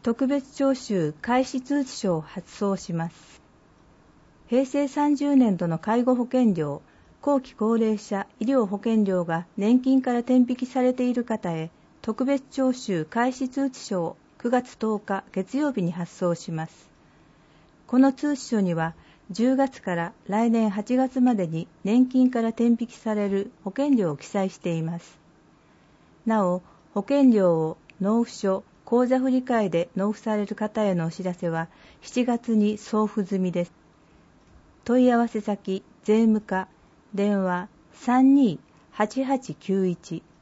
特別徴収開始通知書を発送します。平成30年度の介護保険料、後期高齢者医療保険料が年金から転引きされている方へ、特別徴収開始通知書を9月10日月曜日に発送します。この通知書には、10月から来年8月までに年金から転引きされる保険料を記載しています。なお、保険料を納付書、口座振替で納付される方へのお知らせは7月に送付済みです。問い合わせ先、税務課、電話32-8891